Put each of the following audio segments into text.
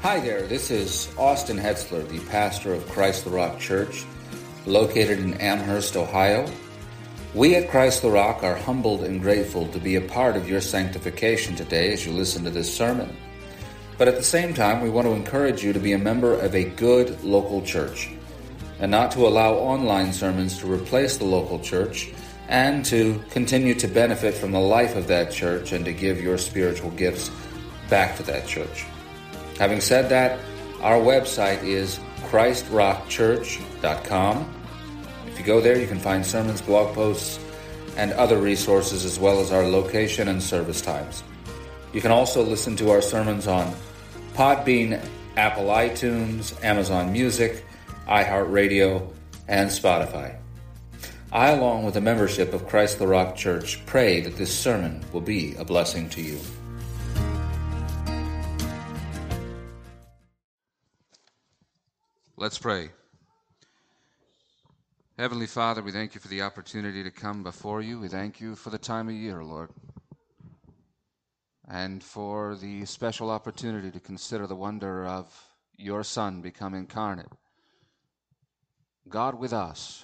Hi there, this is Austin Hetzler, the pastor of Christ the Rock Church, located in Amherst, Ohio. We at Christ the Rock are humbled and grateful to be a part of your sanctification today as you listen to this sermon. But at the same time, we want to encourage you to be a member of a good local church and not to allow online sermons to replace the local church, and to continue to benefit from the life of that church and to give your spiritual gifts back to that church. Having said that, our website is christrockchurch.com. If you go there, you can find sermons, blog posts, and other resources, as well as our location and service times. You can also listen to our sermons on Podbean, Apple iTunes, Amazon Music, iHeartRadio, and Spotify. I, along with the membership of Christ the Rock Church, pray that this sermon will be a blessing to you. Let's pray. Heavenly Father, we thank you for the opportunity to come before you. We thank you for the time of year, Lord, and for the special opportunity to consider the wonder of your Son become incarnate, God with us,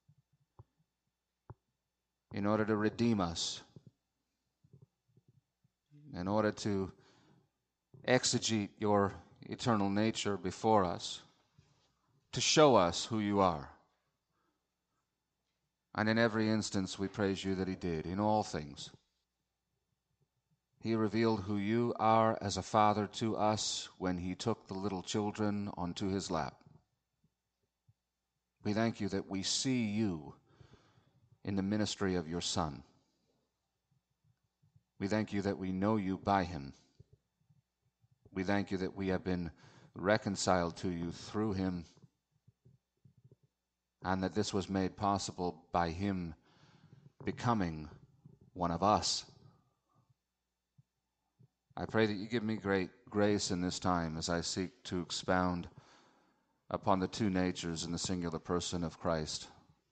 in order to redeem us, in order to exegete your eternal nature before us, to show us who you are. And in every instance we praise you that he did, in all things. He revealed who you are as a father to us when he took the little children onto his lap. We thank you that we see you in the ministry of your Son. We thank you that we know you by him. We thank you that we have been reconciled to you through him, and that this was made possible by him becoming one of us. I pray that you give me great grace in this time as I seek to expound upon the two natures in the singular person of Christ,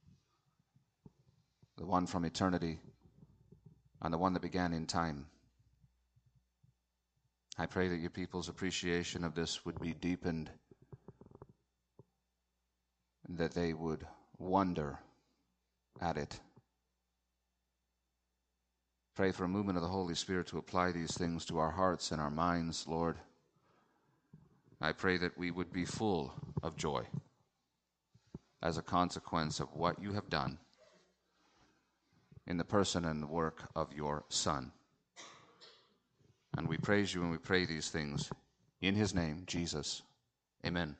the one from eternity and the one that began in time. I pray that your people's appreciation of this would be deepened, and that they would wonder at it. Pray for a movement of the Holy Spirit to apply these things to our hearts and our minds, Lord. I pray that we would be full of joy as a consequence of what you have done in the person and the work of your Son. And we praise you and we pray these things in his name, Jesus. Amen.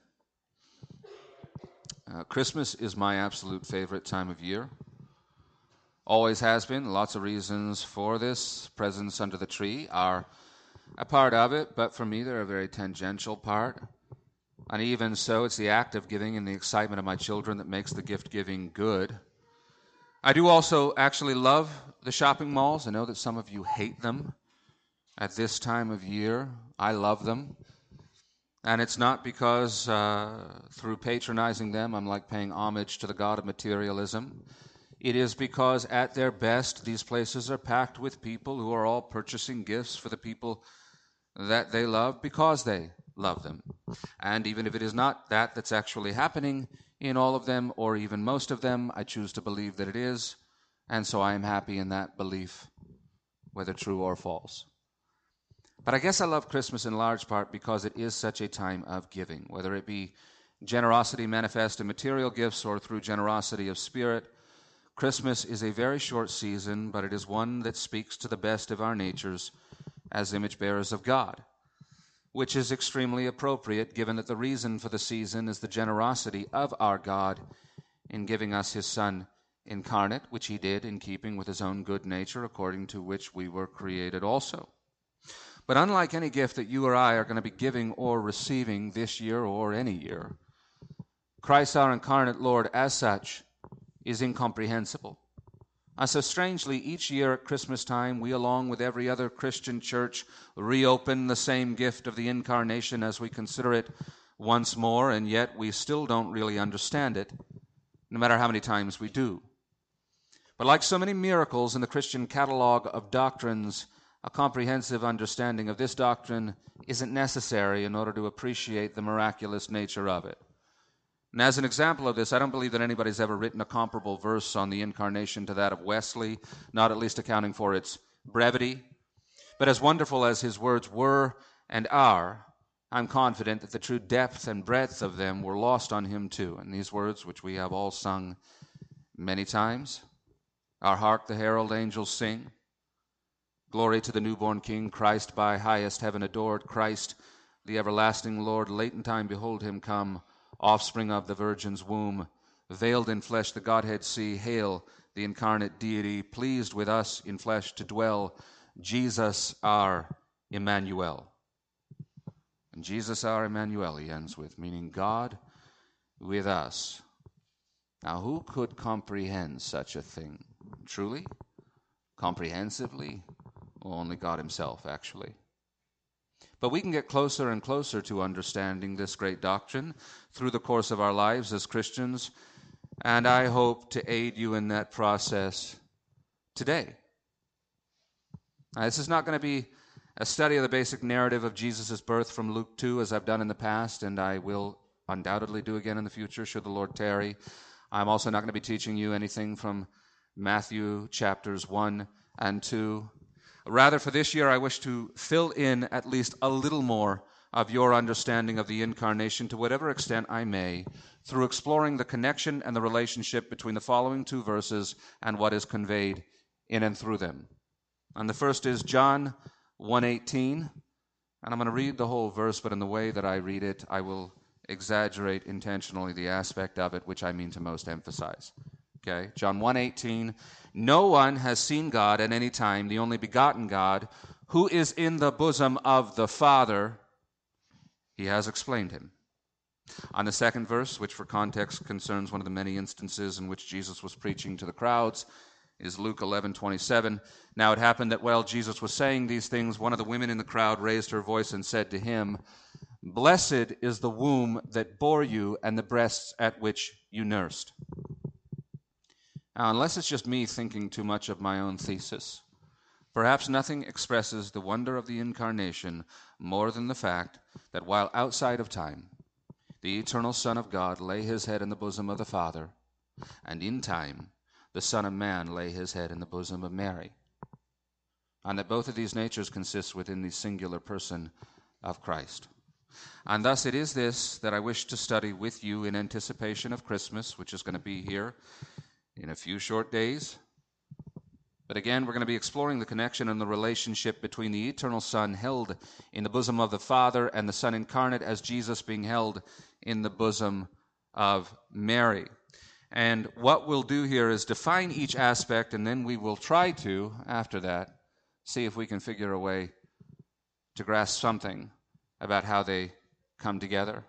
Christmas is my absolute favorite time of year. Always has been. Lots of reasons for this. Presents under the tree are a part of it, but for me they're a very tangential part. And even so, it's the act of giving and the excitement of my children that makes the gift giving good. I do also actually love the shopping malls. I know that some of you hate them at this time of year. I love them. And it's not because through patronizing them I'm like paying homage to the god of materialism. It is because at their best these places are packed with people who are all purchasing gifts for the people that they love because they love them. And even if it is not that that's actually happening in all of them, or even most of them, I choose to believe that it is, and so I am happy in that belief, whether true or false. But I guess I love Christmas in large part because it is such a time of giving, whether it be generosity manifest in material gifts or through generosity of spirit. Christmas is a very short season, but it is one that speaks to the best of our natures as image bearers of God, which is extremely appropriate given that the reason for the season is the generosity of our God in giving us his Son incarnate, which he did in keeping with his own good nature, according to which we were created also. But unlike any gift that you or I are going to be giving or receiving this year or any year, Christ our incarnate Lord as such is incomprehensible. And so strangely, each year at Christmas time, we, along with every other Christian church, reopen the same gift of the incarnation as we consider it once more, and yet we still don't really understand it, no matter how many times we do. But like so many miracles in the Christian catalog of doctrines, a comprehensive understanding of this doctrine isn't necessary in order to appreciate the miraculous nature of it. And as an example of this, I don't believe that anybody's ever written a comparable verse on the incarnation to that of Wesley, not at least accounting for its brevity. But as wonderful as his words were and are, I'm confident that the true depth and breadth of them were lost on him too. And these words, which we have all sung many times, our hark the herald angels sing, glory to the newborn King, Christ by highest heaven adored, Christ the everlasting Lord, late in time behold him come, offspring of the Virgin's womb, veiled in flesh the Godhead see, hail the incarnate deity, pleased with us in flesh to dwell, Jesus our Emmanuel. And Jesus our Emmanuel, he ends with, meaning God with us. Now, who could comprehend such a thing? Truly? Comprehensively? Well, only God himself, actually. But we can get closer and closer to understanding this great doctrine through the course of our lives as Christians, and I hope to aid you in that process today. Now, this is not going to be a study of the basic narrative of Jesus' birth from Luke 2, as I've done in the past, and I will undoubtedly do again in the future, should the Lord tarry. I'm also not going to be teaching you anything from Matthew chapters 1 and 2. Rather, for this year, I wish to fill in at least a little more of your understanding of the incarnation to whatever extent I may, through exploring the connection and the relationship between the following two verses and what is conveyed in and through them. And the first is John 1:18, and I'm going to read the whole verse, but in the way that I read it, I will exaggerate intentionally the aspect of it which I mean to most emphasize. Okay, John 1:18, no one has seen God at any time, the only begotten God, who is in the bosom of the Father, he has explained him. On the second verse, which for context concerns one of the many instances in which Jesus was preaching to the crowds, is Luke 11:27. Now it happened that while Jesus was saying these things, one of the women in the crowd raised her voice and said to him, blessed is the womb that bore you and the breasts at which you nursed. Now, unless it's just me thinking too much of my own thesis, perhaps nothing expresses the wonder of the incarnation more than the fact that while outside of time, the eternal Son of God lay his head in the bosom of the Father, and in time, the Son of Man lay his head in the bosom of Mary, and that both of these natures consist within the singular person of Christ. And thus it is this that I wish to study with you in anticipation of Christmas, which is going to be here in a few short days. But again, we're going to be exploring the connection and the relationship between the eternal Son held in the bosom of the Father and the Son incarnate as Jesus being held in the bosom of Mary. And what we'll do here is define each aspect, and then we will try to, after that, see if we can figure a way to grasp something about how they come together.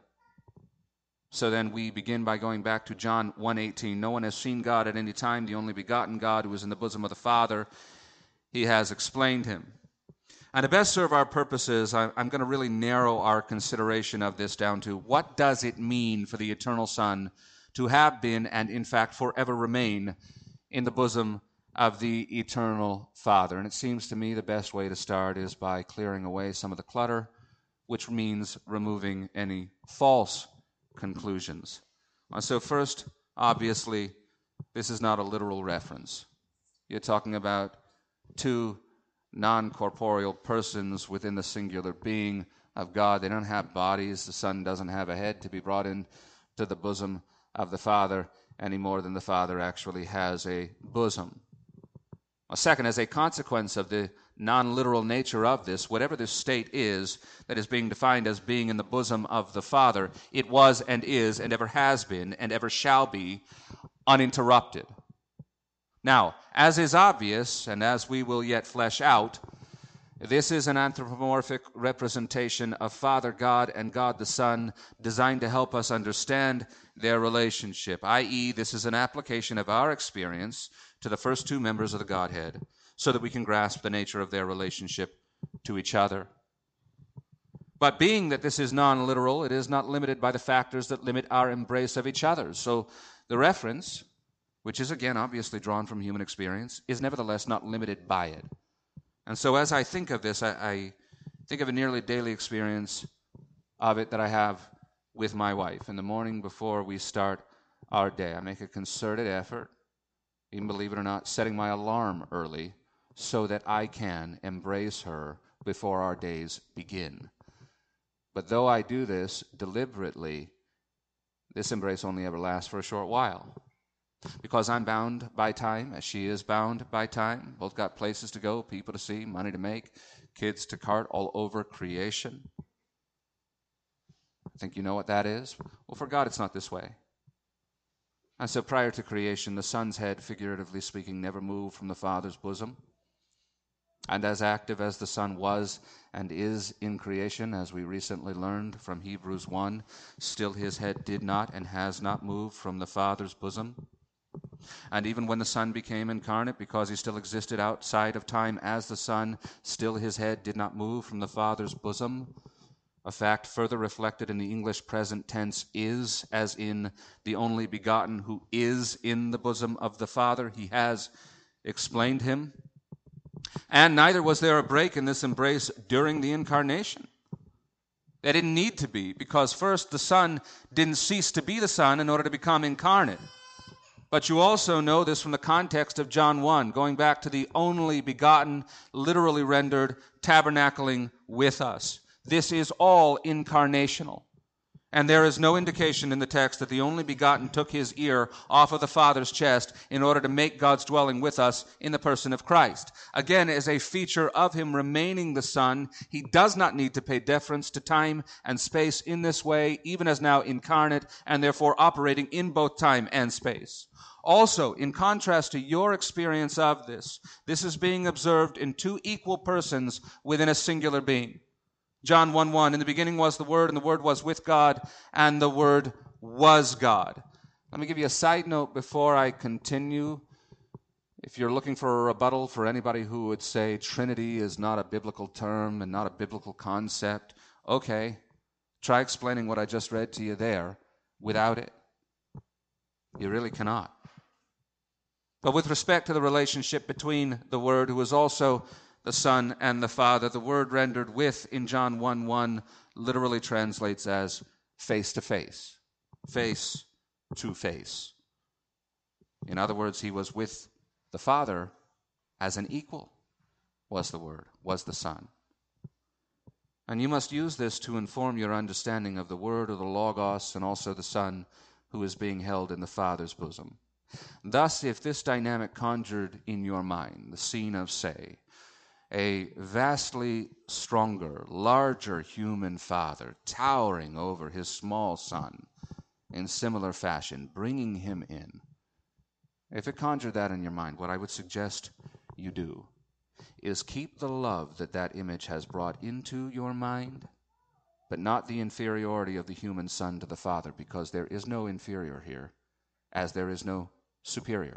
So then we begin by going back to John 1:18. No one has seen God at any time, the only begotten God who is in the bosom of the Father. He has explained him. And to best serve our purposes, I'm going to really narrow our consideration of this down to what does it mean for the eternal Son to have been and in fact forever remain in the bosom of the eternal Father. And it seems to me the best way to start is by clearing away some of the clutter, which means removing any false conclusions. So first, obviously, this is not a literal reference. You're talking about two non-corporeal persons within the singular being of God. They don't have bodies. The Son doesn't have a head to be brought into the bosom of the Father any more than the Father actually has a bosom. Second, as a consequence of the non-literal nature of this, whatever this state is that is being defined as being in the bosom of the Father, it was and is and ever has been and ever shall be uninterrupted. Now, as is obvious, and as we will yet flesh out, this is an anthropomorphic representation of Father God and God the Son designed to help us understand their relationship, i.e., this is an application of our experience to the first two members of the Godhead so that we can grasp the nature of their relationship to each other. But being that this is non-literal, it is not limited by the factors that limit our embrace of each other. So the reference, which is again obviously drawn from human experience, is nevertheless not limited by it. And so as I think of this, I think of a nearly daily experience of it that I have with my wife. In the morning before we start our day, I make a concerted effort, even believe it or not, setting my alarm early so that I can embrace her before our days begin. But though I do this deliberately, this embrace only ever lasts for a short while. Because I'm bound by time, as she is bound by time. Both got places to go, people to see, money to make, kids to cart all over creation. I think you know what that is? Well, for God, it's not this way. And so prior to creation, the Son's head, figuratively speaking, never moved from the Father's bosom. And as active as the Son was and is in creation, as we recently learned from Hebrews 1, still his head did not and has not moved from the Father's bosom. And even when the Son became incarnate, because he still existed outside of time as the Son, still his head did not move from the Father's bosom. A fact further reflected in the English present tense is, as in the only begotten who is in the bosom of the Father. He has explained him. And neither was there a break in this embrace during the incarnation. There didn't need to be, because first the Son didn't cease to be the Son in order to become incarnate. But you also know this from the context of John 1, going back to the only begotten, literally rendered, tabernacling with us. This is all incarnational. And there is no indication in the text that the only begotten took his ear off of the Father's chest in order to make God's dwelling with us in the person of Christ. Again, as a feature of him remaining the Son, he does not need to pay deference to time and space in this way, even as now incarnate, and therefore operating in both time and space. Also, in contrast to your experience of this is being observed in two equal persons within a singular being. John 1:1, in the beginning was the Word, and the Word was with God, and the Word was God. Let me give you a side note before I continue. If you're looking for a rebuttal for anybody who would say Trinity is not a biblical term and not a biblical concept, okay, try explaining what I just read to you there without it. You really cannot. But with respect to the relationship between the Word, who is also the Son, and the Father, the word rendered with in John 1:1 literally translates as face to face, face to face. In other words, he was with the Father as an equal, was the Word, was the Son. And you must use this to inform your understanding of the Word or the Logos and also the Son who is being held in the Father's bosom. Thus, if this dynamic conjured in your mind the scene of, say, a vastly stronger, larger human father towering over his small son in similar fashion, bringing him in, if it conjured that in your mind, what I would suggest you do is keep the love that that image has brought into your mind, but not the inferiority of the human son to the Father, because there is no inferior here, as there is no superior.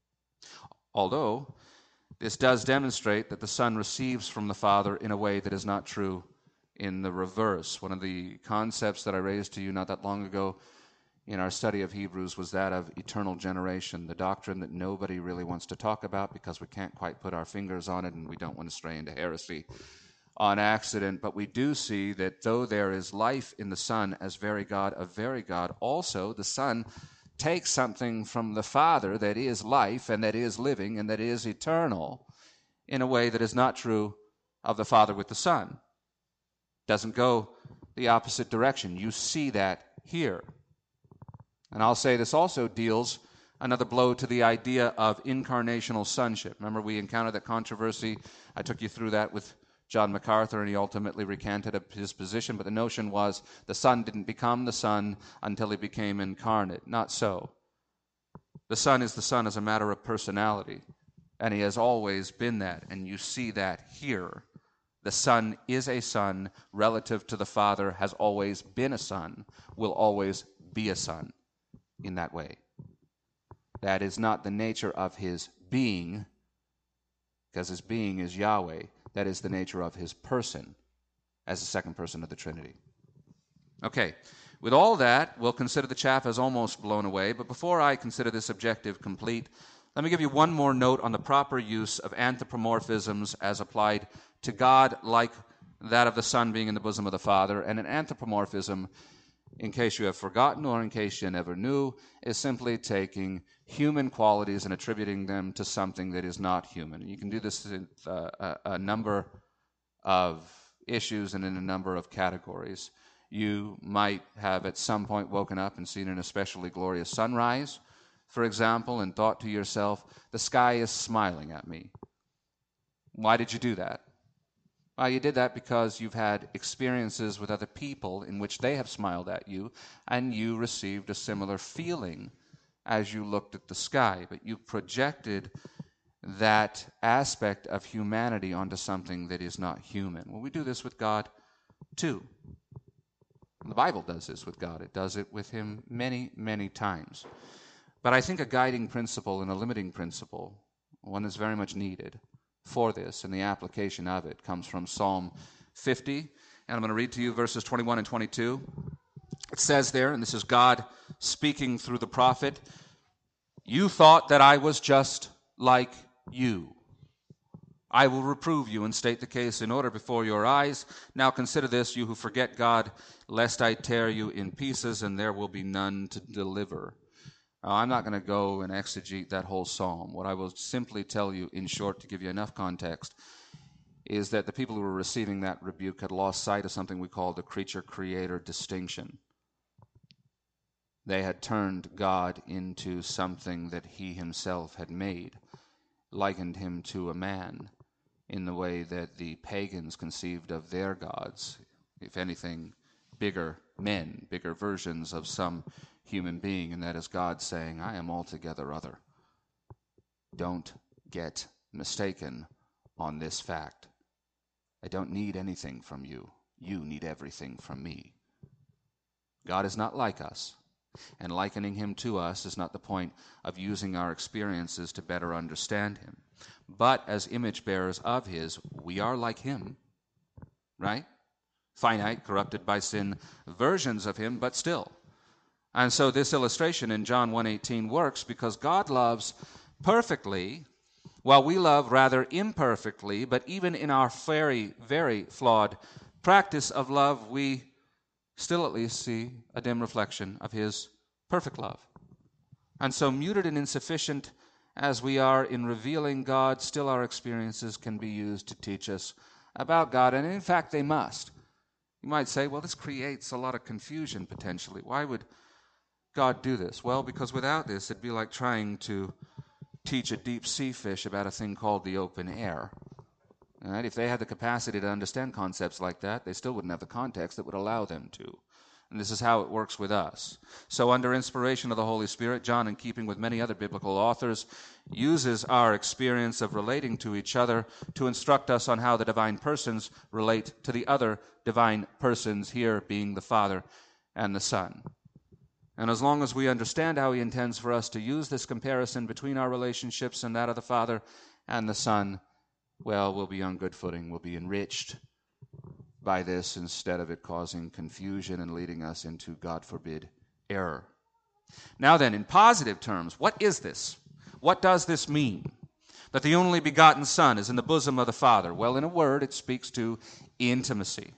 Although this does demonstrate that the Son receives from the Father in a way that is not true in the reverse. One of the concepts that I raised to you not that long ago in our study of Hebrews was that of eternal generation, the doctrine that nobody really wants to talk about because we can't quite put our fingers on it and we don't want to stray into heresy on accident. But we do see that though there is life in the Son as very God of very God, also the Son takes something from the Father that is life and that is living and that is eternal in a way that is not true of the Father with the Son. Doesn't go the opposite direction. You see that here. And I'll say this also deals another blow to the idea of incarnational sonship. Remember, we encountered that controversy. I took you through that with John MacArthur, and he ultimately recanted his position, but the notion was the Son didn't become the Son until he became incarnate. Not so. The Son is the Son as a matter of personality, and he has always been that, and you see that here. The Son is a Son relative to the Father, has always been a Son, will always be a Son in that way. That is not the nature of his being, because his being is Yahweh. That is the nature of his person as the second person of the Trinity. Okay, with all that, we'll consider the chaff as almost blown away, but before I consider this objective complete, Let me give you one more note on the proper use of anthropomorphisms as applied to God, like that of the Son being in the bosom of the Father. And an anthropomorphism, in case you have forgotten or in case you never knew, is simply taking human qualities and attributing them to something that is not human. You can do this in a number of issues and in a number of categories. You might have at some point woken up and seen an especially glorious sunrise, for example, and thought to yourself, the sky is smiling at me. Why did you do that? Well, you did that because you've had experiences with other people in which they have smiled at you, and you received a similar feeling as you looked at the sky. But you projected that aspect of humanity onto something that is not human. Well, we do this with God too. The Bible does this with God. It does it with him many, many times. But I think a guiding principle and a limiting principle, one that's very much needed for this and the application of it, comes from Psalm 50. And I'm going to read to you verses 21 and 22. It says there, and this is God speaking through the prophet, "You thought that I was just like you. I will reprove you and state the case in order before your eyes. Now consider this, you who forget God, lest I tear you in pieces, and there will be none to deliver." I'm not going to go and exegete that whole psalm. What I will simply tell you, in short, to give you enough context, is that the people who were receiving that rebuke had lost sight of something we call the creature-creator distinction. They had turned God into something that he himself had made, likened him to a man, in the way that the pagans conceived of their gods, if anything, bigger men, bigger versions of some human being, and that is God saying, I am altogether other. Don't get mistaken on this fact. I don't need anything from you. You need everything from me. God is not like us, and likening him to us is not the point of using our experiences to better understand him. But as image bearers of his, we are like him, right? Finite, corrupted by sin, versions of him, but still. And so this illustration in John 1:18 works because God loves perfectly, while we love rather imperfectly, but even in our very, very flawed practice of love, we still at least see a dim reflection of his perfect love. And so muted and insufficient as we are in revealing God, still our experiences can be used to teach us about God, and in fact they must. You might say, well, this creates a lot of confusion potentially. Why would God do this? Well, because without this, it'd be like trying to teach a deep sea fish about a thing called the open air. All right? If they had the capacity to understand concepts like that, they still wouldn't have the context that would allow them to. And this is how it works with us. So under inspiration of the Holy Spirit, John, in keeping with many other biblical authors, uses our experience of relating to each other to instruct us on how the divine persons relate to the other divine persons, here being the Father and the Son. And as long as we understand how he intends for us to use this comparison between our relationships and that of the Father and the Son, well, we'll be on good footing. We'll be enriched by this instead of it causing confusion and leading us into, God forbid, error. Now then, in positive terms, what is this? What does this mean? That the only begotten Son is in the bosom of the Father? Well, in a word, it speaks to intimacy.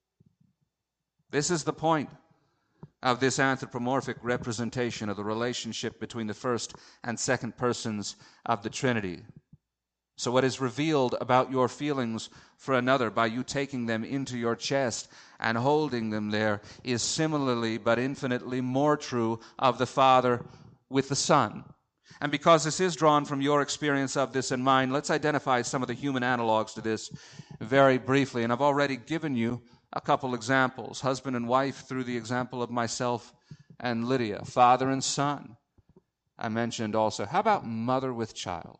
This is the point of this anthropomorphic representation of the relationship between the first and second persons of the Trinity. So what is revealed about your feelings for another by you taking them into your chest and holding them there is similarly but infinitely more true of the Father with the Son. And because this is drawn from your experience of this and mine, let's identify some of the human analogs to this very briefly. And I've already given you a couple examples. Husband and wife through the example of myself and Lydia. Father and son. I mentioned also. How about mother with child?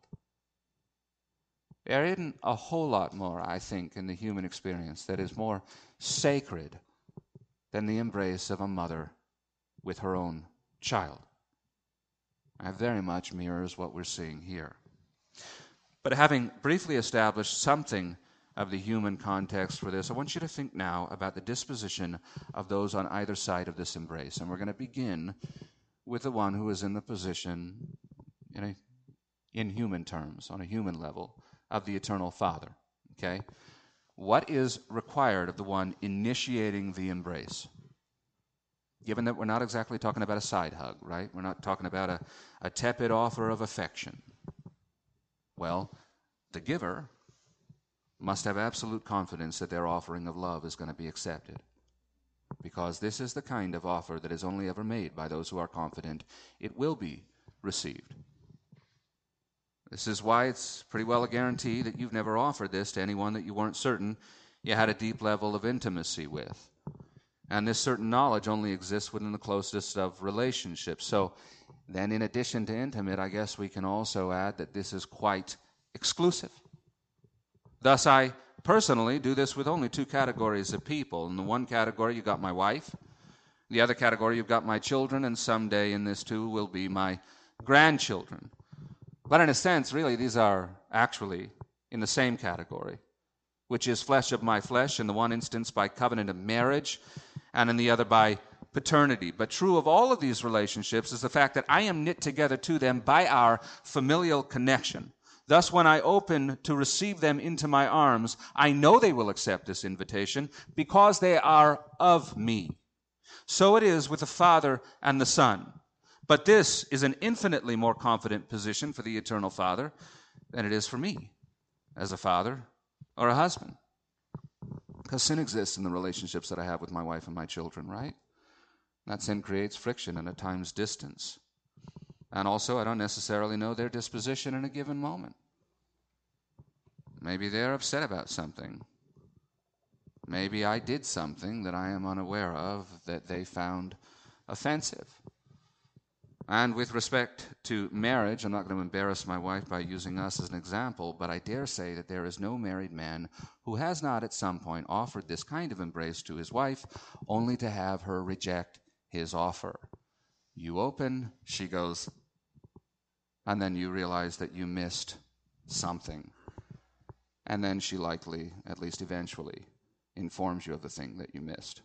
There isn't a whole lot more, I think, in the human experience that is more sacred than the embrace of a mother with her own child. That very much mirrors what we're seeing here. But having briefly established something of the human context for this, I want you to think now about the disposition of those on either side of this embrace. And we're going to begin with the one who is in the position, in a in human terms, on a human level, of the eternal Father. Okay? What is required of the one initiating the embrace? Given that we're not exactly talking about a side hug, right? We're not talking about a tepid offer of affection. Well, the giver must have absolute confidence that their offering of love is going to be accepted, because this is the kind of offer that is only ever made by those who are confident it will be received. This is why it's pretty well a guarantee that you've never offered this to anyone that you weren't certain you had a deep level of intimacy with. And this certain knowledge only exists within the closest of relationships. So then, in addition to intimate, I guess we can also add that this is quite exclusive. Thus, I personally do this with only two categories of people. In the one category, you've got my wife. In the other category, you've got my children, and someday in this too will be my grandchildren. But in a sense, really, these are actually in the same category, which is flesh of my flesh, in the one instance by covenant of marriage, and in the other by paternity. But true of all of these relationships is the fact that I am knit together to them by our familial connection. Thus, when I open to receive them into my arms, I know they will accept this invitation because they are of me. So it is with the Father and the Son. But this is an infinitely more confident position for the Eternal Father than it is for me as a father or a husband. Because sin exists in the relationships that I have with my wife and my children, right? That sin creates friction and at times distance. And also, I don't necessarily know their disposition in a given moment. Maybe they're upset about something. Maybe I did something that I am unaware of that they found offensive. And with respect to marriage, I'm not going to embarrass my wife by using us as an example, but I dare say that there is no married man who has not at some point offered this kind of embrace to his wife, only to have her reject his offer. You open, she goes, and then you realize that you missed something. And then she likely, at least eventually, informs you of the thing that you missed.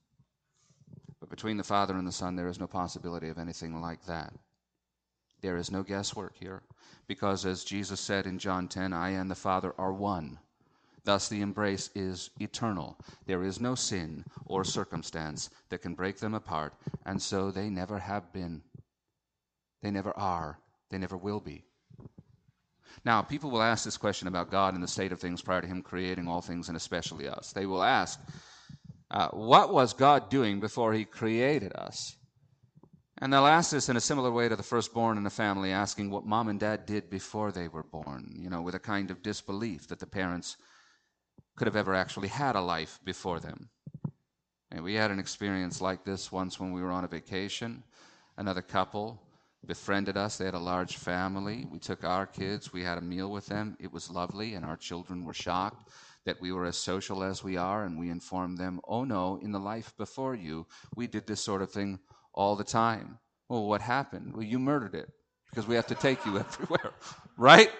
But between the Father and the Son, there is no possibility of anything like that. There is no guesswork here, because as Jesus said in John 10, I and the Father are one. Thus the embrace is eternal. There is no sin or circumstance that can break them apart, and so they never have been. They never are. They never will be. Now, people will ask this question about God and the state of things prior to Him creating all things, and especially us. They will ask, what was God doing before He created us? And they'll ask this in a similar way to the firstborn in a family asking what mom and dad did before they were born, with a kind of disbelief that the parents could have ever actually had a life before them. And we had an experience like this once when we were on a vacation. Another couple befriended us. They had a large family. We took our kids. We had a meal with them. It was lovely, and our children were shocked that we were as social as we are, and we informed them, oh no, in the life before you, we did this sort of thing all the time. Well, what happened? Well, you murdered it, because we have to take you everywhere, right?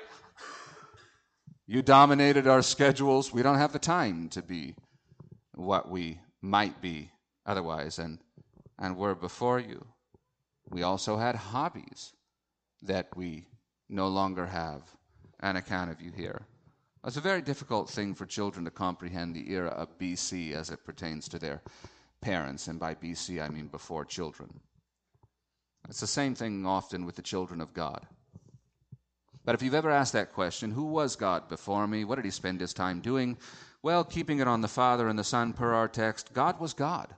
You dominated our schedules. We don't have the time to be what we might be otherwise, and we're before you. We also had hobbies that we no longer have on account of you here. It's a very difficult thing for children to comprehend the era of BC as it pertains to their parents, and by BC I mean before children. It's the same thing often with the children of God. But if you've ever asked that question, who was God before me? What did He spend His time doing? Well, keeping it on the Father and the Son per our text, God was God,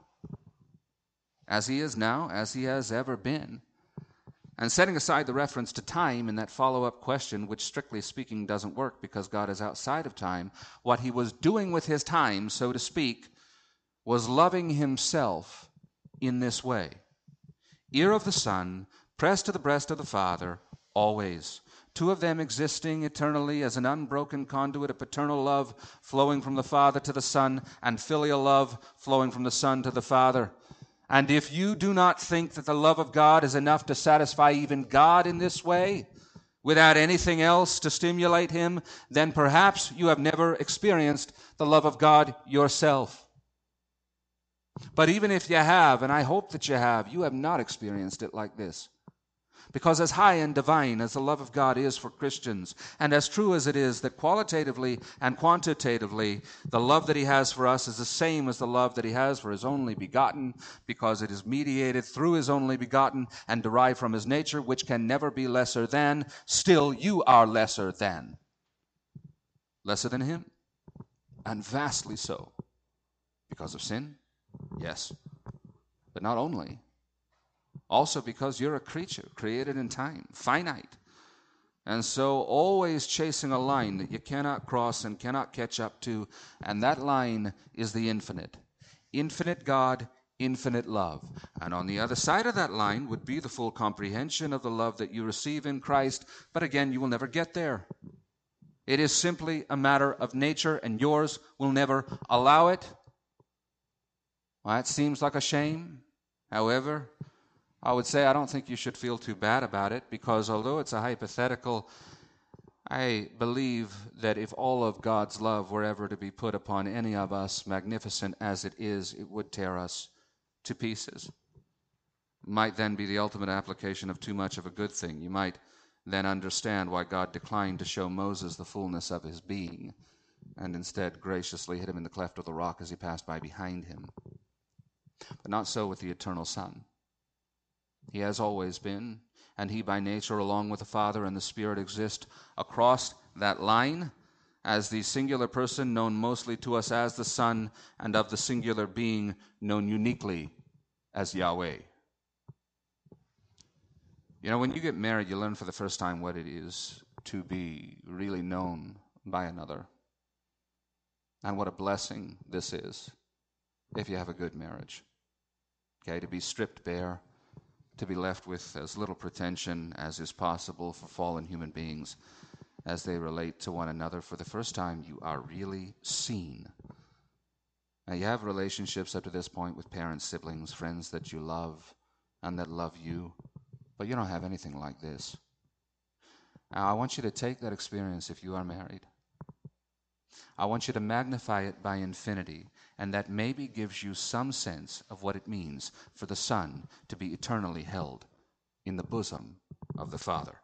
as He is now, as He has ever been. And setting aside the reference to time in that follow-up question, which strictly speaking doesn't work because God is outside of time, what He was doing with His time, so to speak, was loving Himself in this way. Ear of the Son, pressed to the breast of the Father, always. Two of them existing eternally as an unbroken conduit of paternal love flowing from the Father to the Son, and filial love flowing from the Son to the Father. And if you do not think that the love of God is enough to satisfy even God in this way, without anything else to stimulate Him, then perhaps you have never experienced the love of God yourself. But even if you have, and I hope that you have not experienced it like this. Because as high and divine as the love of God is for Christians, and as true as it is that qualitatively and quantitatively the love that he has for us is the same as the love that he has for his only begotten, because it is mediated through his only begotten and derived from his nature, which can never be lesser than, still you are lesser than. Lesser than him, and vastly so. Because of sin? Yes. But not only. Also because you're a creature created in time, finite. And so always chasing a line that you cannot cross and cannot catch up to, and that line is the infinite. Infinite God, infinite love. And on the other side of that line would be the full comprehension of the love that you receive in Christ, but again, you will never get there. It is simply a matter of nature, and yours will never allow it. Well, that seems like a shame. However, I would say I don't think you should feel too bad about it, because although it's a hypothetical, I believe that if all of God's love were ever to be put upon any of us, magnificent as it is, it would tear us to pieces. It might then be the ultimate application of too much of a good thing. You might then understand why God declined to show Moses the fullness of his being, and instead graciously hit him in the cleft of the rock as he passed by behind him. But not so with the eternal Son. He has always been, and he by nature, along with the Father and the Spirit, exist across that line as the singular person known mostly to us as the Son, and of the singular being known uniquely as Yahweh. You know, when you get married, you learn for the first time what it is to be really known by another. And what a blessing this is if you have a good marriage. Okay, to be stripped bare, to be left with as little pretension as is possible for fallen human beings as they relate to one another. For the first time, you are really seen. Now, you have relationships up to this point with parents, siblings, friends that you love and that love you, but you don't have anything like this. Now, I want you to take that experience if you are married. I want you to magnify it by infinity, and that maybe gives you some sense of what it means for the Son to be eternally held in the bosom of the Father.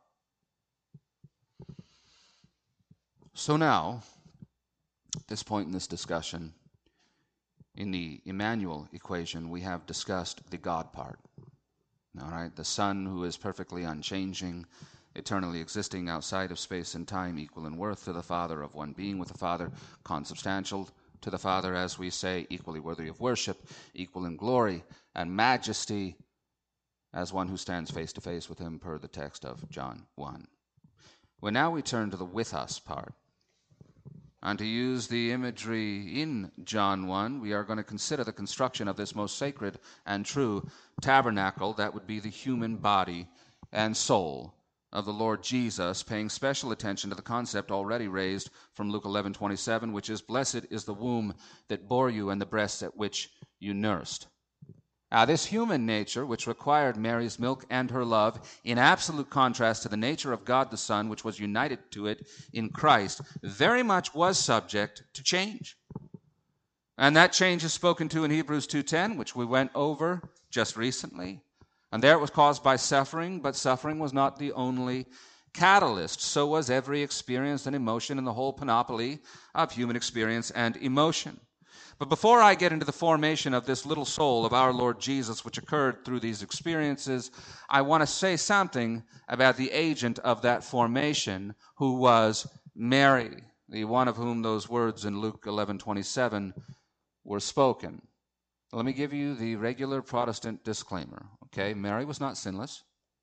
So now, at this point in this discussion, in the Emmanuel equation, we have discussed the God part. All right, the Son who is perfectly unchanging, eternally existing outside of space and time, equal in worth to the Father, of one being with the Father, consubstantial to the Father, as we say, equally worthy of worship, equal in glory and majesty, as one who stands face to face with him per the text of John 1. Well, now we turn to the with us part. And to use the imagery in John 1, we are going to consider the construction of this most sacred and true tabernacle, that would be the human body and soul of the Lord Jesus, paying special attention to the concept already raised from Luke 11:27, which is, "Blessed is the womb that bore you and the breasts at which you nursed." Now, this human nature, which required Mary's milk and her love, in absolute contrast to the nature of God the Son, which was united to it in Christ, very much was subject to change. And that change is spoken to in Hebrews 2:10, which we went over just recently. And there it was caused by suffering, but suffering was not the only catalyst. So was every experience and emotion in the whole panoply of human experience and emotion. But before I get into the formation of this little soul of our Lord Jesus, which occurred through these experiences, I want to say something about the agent of that formation, who was Mary, the one of whom those words in Luke 11:27 were spoken. Let me give you the regular Protestant disclaimer, okay? Mary was not sinless.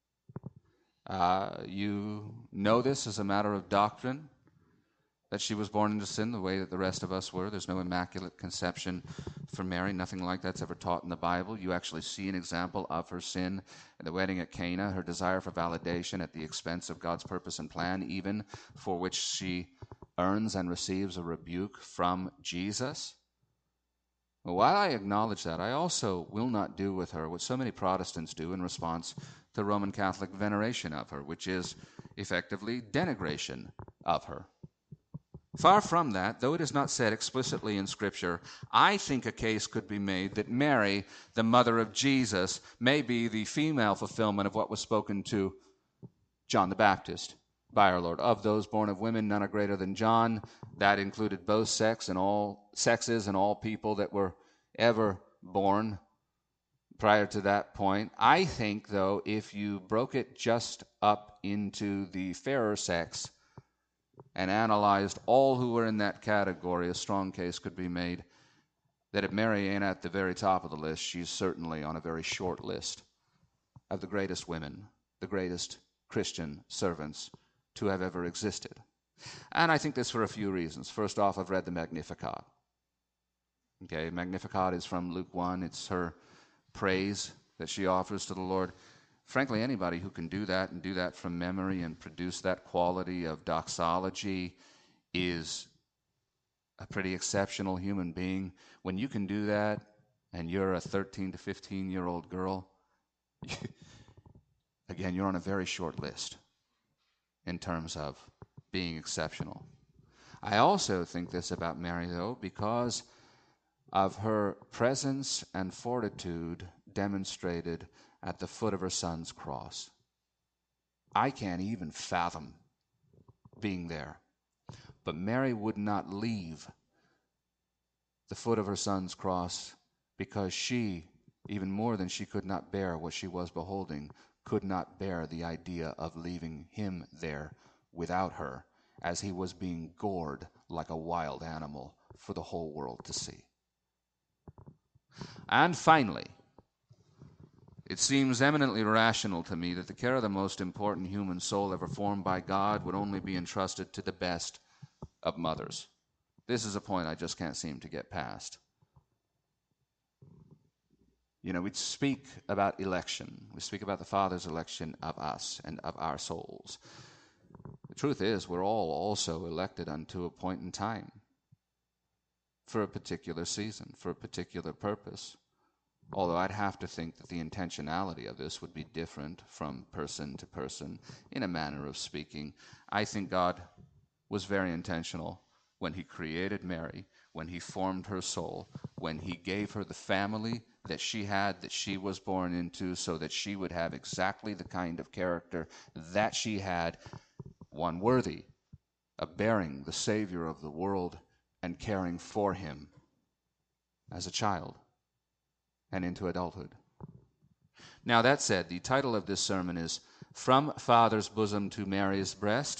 You know this as a matter of doctrine, that she was born into sin the way that the rest of us were. There's no immaculate conception for Mary. Nothing like that's ever taught in the Bible. You actually see an example of her sin at the wedding at Cana, her desire for validation at the expense of God's purpose and plan, even for which she earns and receives a rebuke from Jesus. While I acknowledge that, I also will not do with her what so many Protestants do in response to Roman Catholic veneration of her, which is effectively denigration of her. Far from that, though it is not said explicitly in Scripture, I think a case could be made that Mary, the mother of Jesus, may be the female fulfillment of what was spoken to John the Baptist by our Lord. Of those born of women, none are greater than John. That included both sexes and all people that were ever born prior to that point. I think, though, if you broke it just up into the fairer sex and analyzed all who were in that category, a strong case could be made that if Mary ain't at the very top of the list, she's certainly on a very short list of the greatest women, the greatest Christian servants to have ever existed. And I think this for a few reasons. First off, I've read the Magnificat. Okay, Magnificat is from Luke 1. It's her praise that she offers to the Lord. Frankly, anybody who can do that and do that from memory and produce that quality of doxology is a pretty exceptional human being. When you can do that and you're a 13 to 15-year-old girl, again, you're on a very short list in terms of being exceptional. I also think this about Mary, though, because of her presence and fortitude demonstrated at the foot of her son's cross. I can't even fathom being there. But Mary would not leave the foot of her son's cross because she, even more than she could not bear what she was beholding, could not bear the idea of leaving him there without her as he was being gored like a wild animal for the whole world to see. And finally, it seems eminently rational to me that the care of the most important human soul ever formed by God would only be entrusted to the best of mothers. This is a point I just can't seem to get past. You know, we speak about election. We speak about the Father's election of us and of our souls. The truth is, we're all also elected unto a point in time for a particular season, for a particular purpose. Although I'd have to think that the intentionality of this would be different from person to person in a manner of speaking. I think God was very intentional when he created Mary, when he formed her soul, when he gave her the family that she had, that she was born into, so that she would have exactly the kind of character that she had, one worthy of bearing the Savior of the world and caring for him as a child and into adulthood. Now, that said, the title of this sermon is From Father's Bosom to Mary's Breast.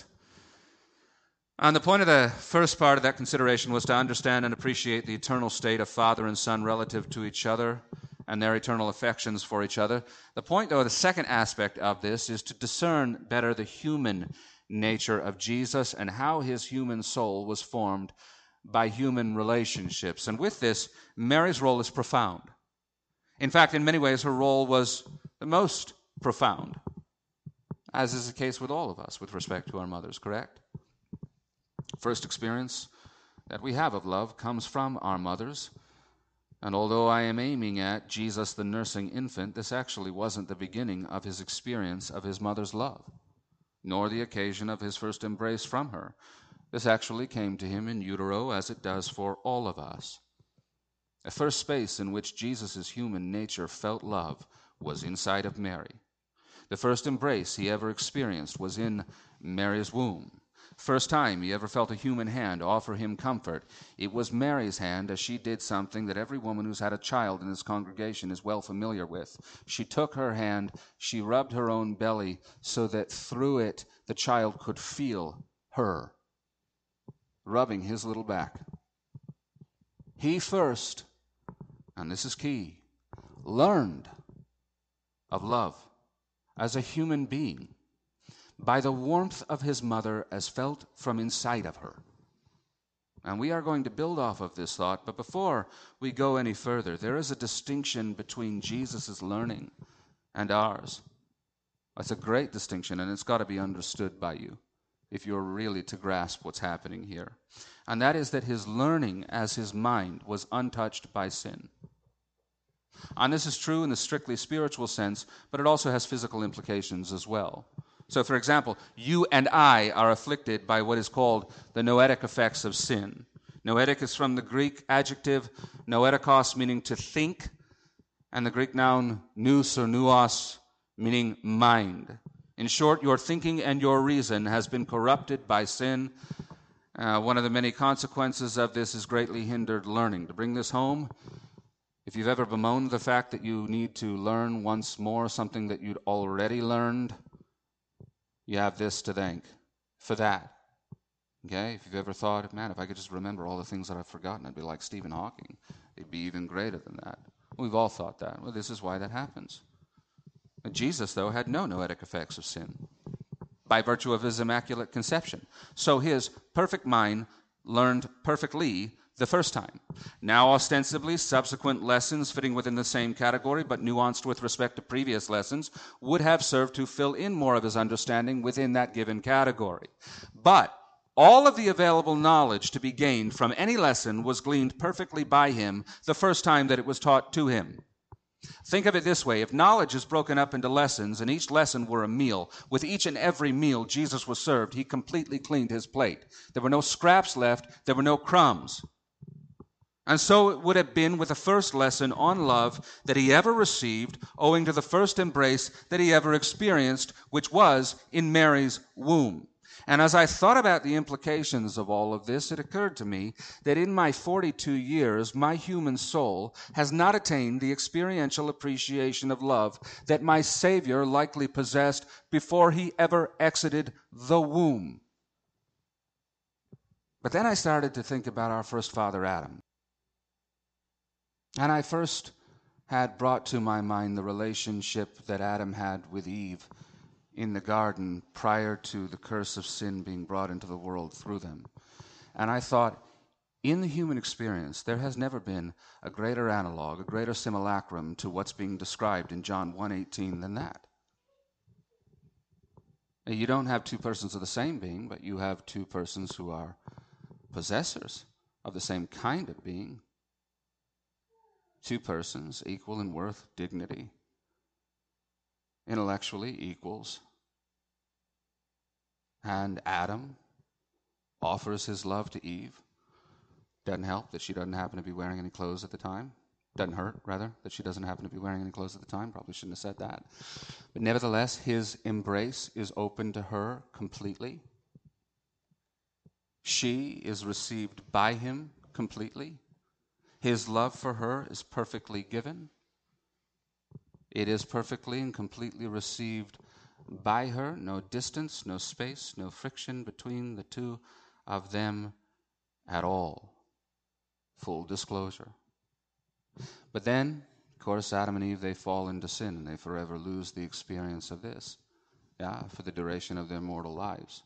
And the point of the first part of that consideration was to understand and appreciate the eternal state of father and son relative to each other and their eternal affections for each other. The point, though, the second aspect of this is to discern better the human nature of Jesus and how his human soul was formed by human relationships. And with this, Mary's role is profound. In fact, in many ways, her role was the most profound, as is the case with all of us with respect to our mothers, correct? First experience that we have of love comes from our mothers. And although I am aiming at Jesus the nursing infant, this actually wasn't the beginning of his experience of his mother's love, nor the occasion of his first embrace from her. This actually came to him in utero, as it does for all of us. The first space in which Jesus' human nature felt love was inside of Mary. The first embrace he ever experienced was in Mary's womb. First time he ever felt a human hand offer him comfort, it was Mary's hand, as she did something that every woman who's had a child in this congregation is well familiar with. She took her hand, she rubbed her own belly so that through it the child could feel her, rubbing his little back. He first, and this is key, learned of love as a human being by the warmth of his mother as felt from inside of her. And we are going to build off of this thought, but before we go any further, there is a distinction between Jesus' learning and ours. It's a great distinction, and it's got to be understood by you if you're really to grasp what's happening here. And that is that his learning as his mind was untouched by sin. And this is true in the strictly spiritual sense, but it also has physical implications as well. So, for example, you and I are afflicted by what is called the noetic effects of sin. Noetic is from the Greek adjective noetikos, meaning to think, and the Greek noun nous or nuos, meaning mind. In short, your thinking and your reason has been corrupted by sin. One of the many consequences of this is greatly hindered learning. To bring this home, if you've ever bemoaned the fact that you need to learn once more something that you'd already learned, you have this to thank for that. Okay? If you've ever thought, man, if I could just remember all the things that I've forgotten, I'd be like Stephen Hawking. It'd be even greater than that. We've all thought that. Well, this is why that happens. Jesus, though, had no noetic effects of sin by virtue of his immaculate conception. So his perfect mind learned perfectly the first time. Now, ostensibly, subsequent lessons fitting within the same category, but nuanced with respect to previous lessons, would have served to fill in more of his understanding within that given category. But all of the available knowledge to be gained from any lesson was gleaned perfectly by him the first time that it was taught to him. Think of it this way. If knowledge is broken up into lessons and each lesson were a meal, with each and every meal Jesus was served, he completely cleaned his plate. There were no scraps left. There were no crumbs. And so it would have been with the first lesson on love that he ever received, owing to the first embrace that he ever experienced, which was in Mary's womb. And as I thought about the implications of all of this, it occurred to me that in my 42 years, my human soul has not attained the experiential appreciation of love that my Savior likely possessed before he ever exited the womb. But then I started to think about our first father, Adam. And I first had brought to my mind the relationship that Adam had with Eve in the garden prior to the curse of sin being brought into the world through them. And I thought, in the human experience, there has never been a greater analog, a greater simulacrum to what's being described in John 1:18 than that. You don't have two persons of the same being, but you have two persons who are possessors of the same kind of being. Two persons equal in worth, dignity, intellectually equals. And Adam offers his love to Eve. Doesn't help that she doesn't happen to be wearing any clothes at the time. Doesn't hurt, rather, that she doesn't happen to be wearing any clothes at the time. Probably shouldn't have said that. But nevertheless, his embrace is open to her completely. She is received by him completely. His love for her is perfectly given. It is perfectly and completely received by her. No distance, no space, no friction between the two of them at all. Full disclosure. But then, of course, Adam and Eve, they fall into sin and they forever lose the experience of this, for the duration of their mortal lives.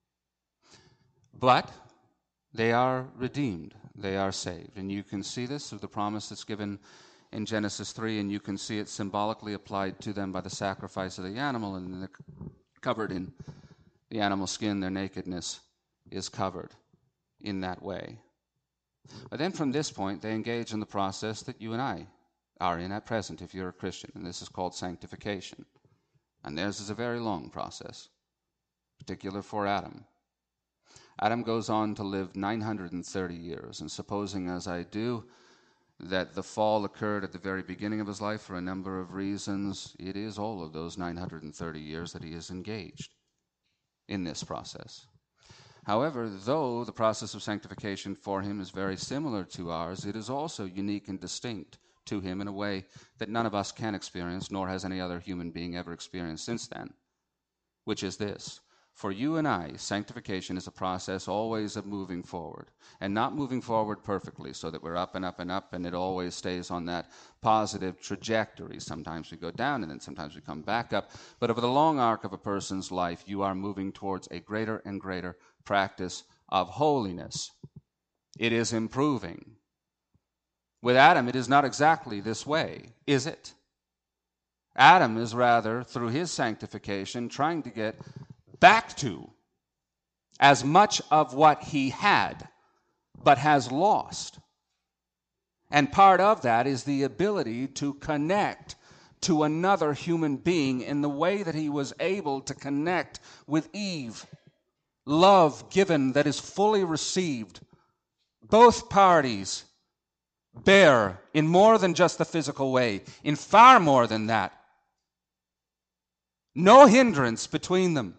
But they are redeemed. They are saved. And you can see this through the promise that's given in Genesis 3, and you can see it symbolically applied to them by the sacrifice of the animal, and they're covered in the animal skin. Their nakedness is covered in that way. But then from this point, they engage in the process that you and I are in at present, if you're a Christian, and this is called sanctification. And theirs is a very long process, particular for Adam. Adam goes on to live 930 years, and supposing, as I do, that the fall occurred at the very beginning of his life for a number of reasons, it is all of those 930 years that he is engaged in this process. However, though the process of sanctification for him is very similar to ours, it is also unique and distinct to him in a way that none of us can experience, nor has any other human being ever experienced since then, which is this. For you and I, sanctification is a process always of moving forward, and not moving forward perfectly so that we're up and up and up, and it always stays on that positive trajectory. Sometimes we go down, and then sometimes we come back up. But over the long arc of a person's life, you are moving towards a greater and greater practice of holiness. It is improving. With Adam, it is not exactly this way, is it? Adam is rather, through his sanctification, trying to get back to as much of what he had, but has lost. And part of that is the ability to connect to another human being in the way that he was able to connect with Eve. Love given that is fully received. Both parties bear in more than just the physical way, in far more than that. No hindrance between them.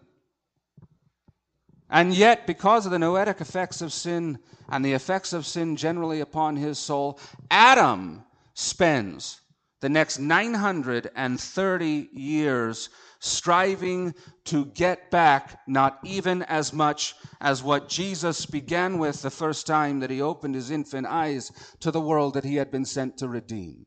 And yet, because of the noetic effects of sin and the effects of sin generally upon his soul, Adam spends the next 930 years striving to get back not even as much as what Jesus began with the first time that he opened his infant eyes to the world that he had been sent to redeem.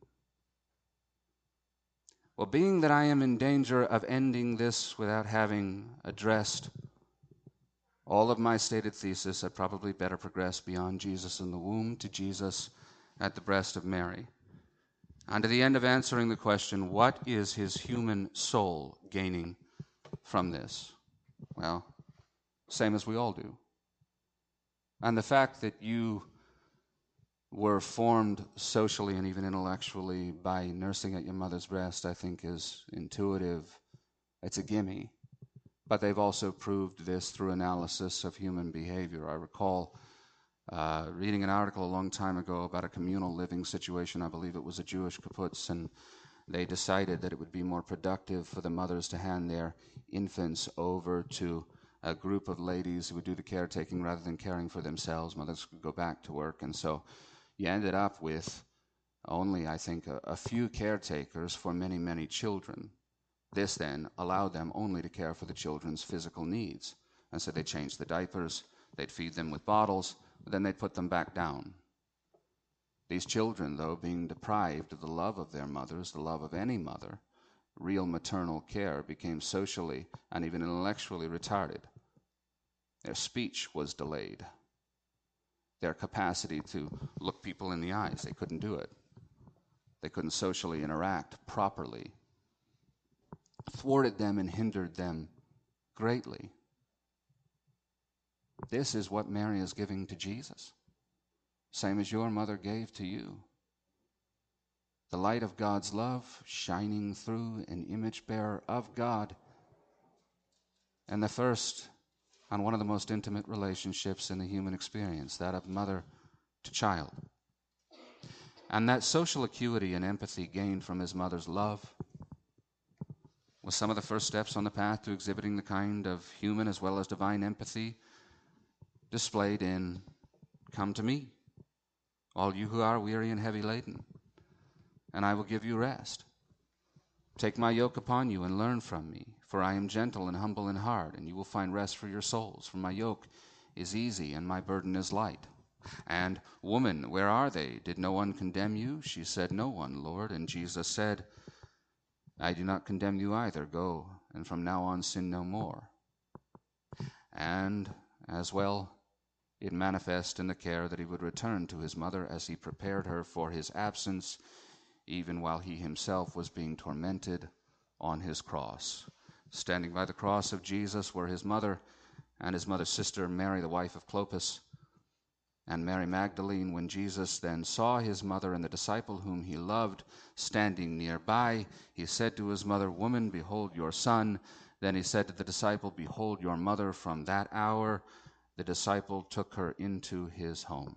Well, being that I am in danger of ending this without having addressed all of my stated thesis, I'd probably better progress beyond Jesus in the womb to Jesus at the breast of Mary. And to the end of answering the question, what is his human soul gaining from this? Well, same as we all do. And the fact that you were formed socially and even intellectually by nursing at your mother's breast, I think is intuitive. It's a gimme. But they've also proved this through analysis of human behavior. I recall reading an article a long time ago about a communal living situation. I believe it was a Jewish kibbutz, and they decided that it would be more productive for the mothers to hand their infants over to a group of ladies who would do the caretaking rather than caring for themselves. Mothers could go back to work, and so you ended up with only, I think, a few caretakers for many, many children. This then allowed them only to care for the children's physical needs. And so they changed the diapers, they'd feed them with bottles, but then they'd put them back down. These children, though, being deprived of the love of their mothers, the love of any mother, real maternal care, became socially and even intellectually retarded. Their speech was delayed. Their capacity to look people in the eyes, they couldn't do it. They couldn't socially interact properly. Thwarted them and hindered them greatly. This is what Mary is giving to Jesus, same as your mother gave to you. The light of God's love shining through an image bearer of God, and the first and one of the most intimate relationships in the human experience, that of mother to child. And that social acuity and empathy gained from his mother's love was some of the first steps on the path to exhibiting the kind of human as well as divine empathy displayed in, "Come to me, all you who are weary and heavy laden, and I will give you rest. Take my yoke upon you and learn from me, for I am gentle and humble in heart, and you will find rest for your souls. For my yoke is easy and my burden is light." And, "Woman, where are they? Did no one condemn you?" She said, "No one, Lord." And Jesus said, "I do not condemn you either. Go, and from now on sin no more." And, as well, it manifests in the care that he would return to his mother as he prepared her for his absence, even while he himself was being tormented on his cross. Standing by the cross of Jesus were his mother and his mother's sister, Mary, the wife of Clopas, and Mary Magdalene. When Jesus then saw his mother and the disciple whom he loved standing nearby, he said to his mother, "Woman, behold your son." Then he said to the disciple, "Behold your mother." From that hour, the disciple took her into his home.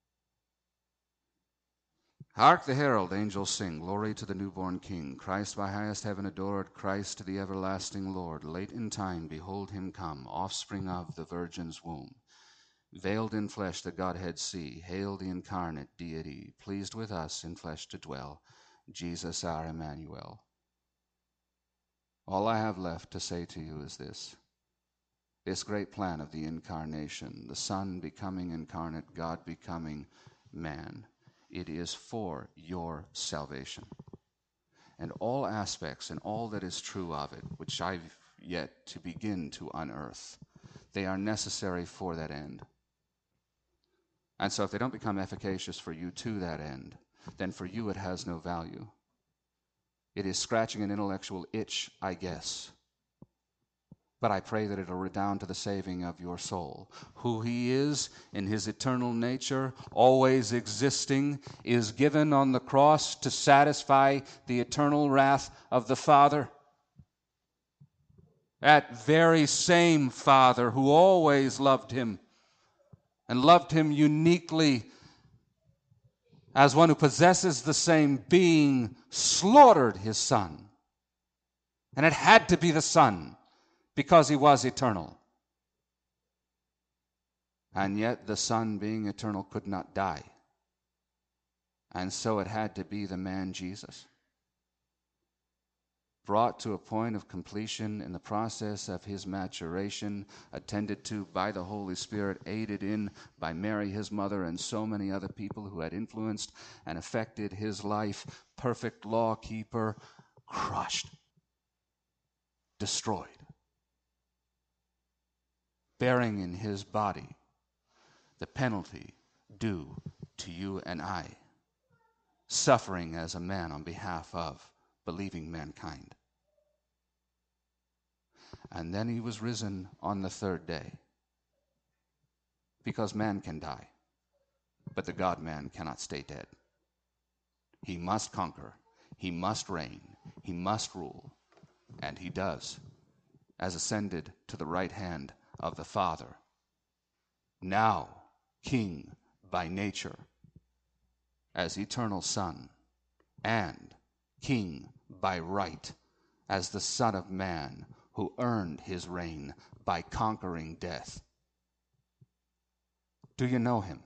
Hark the herald angels sing, "Glory to the newborn King. Christ by highest heaven adored, Christ to the everlasting Lord. Late in time, behold him come, offspring of the Virgin's womb. Veiled in flesh the Godhead see, hail the incarnate deity, pleased with us in flesh to dwell, Jesus our Emmanuel." All I have left to say to you is this great plan of the incarnation, the Son becoming incarnate, God becoming man, it is for your salvation. And all aspects and all that is true of it, which I've yet to begin to unearth, they are necessary for that end. And so if they don't become efficacious for you to that end, then for you it has no value. It is scratching an intellectual itch, I guess. But I pray that it'll redound to the saving of your soul. Who he is in his eternal nature, always existing, is given on the cross to satisfy the eternal wrath of the Father. That very same Father who always loved him, and loved him uniquely as one who possesses the same being, slaughtered his Son And it had to be the Son, because he was eternal. And yet the Son, being eternal, could not die. And so it had to be the man Jesus, brought to a point of completion in the process of his maturation, attended to by the Holy Spirit, aided in by Mary, his mother, and so many other people who had influenced and affected his life. Perfect law keeper, crushed, destroyed, bearing in his body the penalty due to you and I, suffering as a man on behalf of believing mankind. And then he was risen on the third day, because man can die, but the God-man cannot stay dead. He must conquer, he must reign, he must rule, and he does, as ascended to the right hand of the Father, now King by nature, as eternal Son, and King by right, as the Son of Man, who earned his reign by conquering death. Do you know him?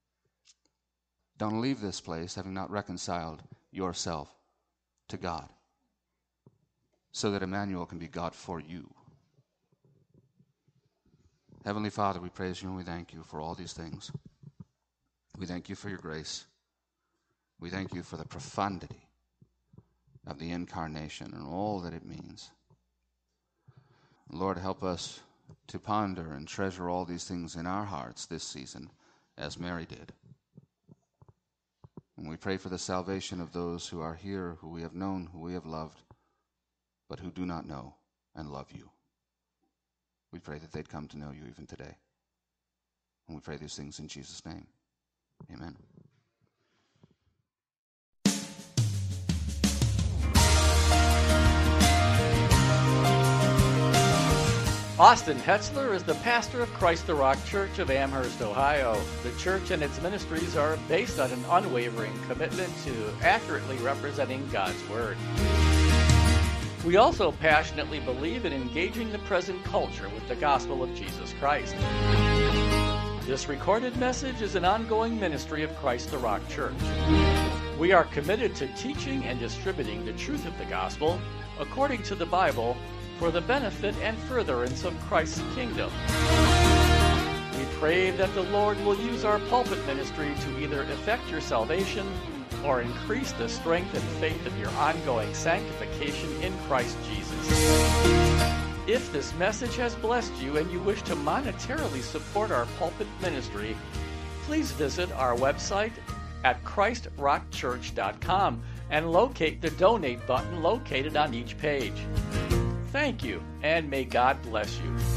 Don't leave this place having not reconciled yourself to God, so that Emmanuel can be God for you. Heavenly Father, we praise you and we thank you for all these things. We thank you for your grace. We thank you for the profundity of the incarnation and all that it means. Lord, help us to ponder and treasure all these things in our hearts this season, as Mary did. And we pray for the salvation of those who are here, who we have known, who we have loved, but who do not know and love you. We pray that they'd come to know you even today. And we pray these things in Jesus' name. Amen. Austin Hetzler is the pastor of Christ the Rock Church of Amherst, Ohio. The church and its ministries are based on an unwavering commitment to accurately representing God's Word. We also passionately believe in engaging the present culture with the gospel of Jesus Christ. This recorded message is an ongoing ministry of Christ the Rock Church. We are committed to teaching and distributing the truth of the gospel according to the Bible for the benefit and furtherance of Christ's kingdom. We pray that the Lord will use our pulpit ministry to either effect your salvation or increase the strength and faith of your ongoing sanctification in Christ Jesus. If this message has blessed you and you wish to monetarily support our pulpit ministry, please visit our website at ChristRockChurch.com and locate the donate button located on each page. Thank you, and may God bless you.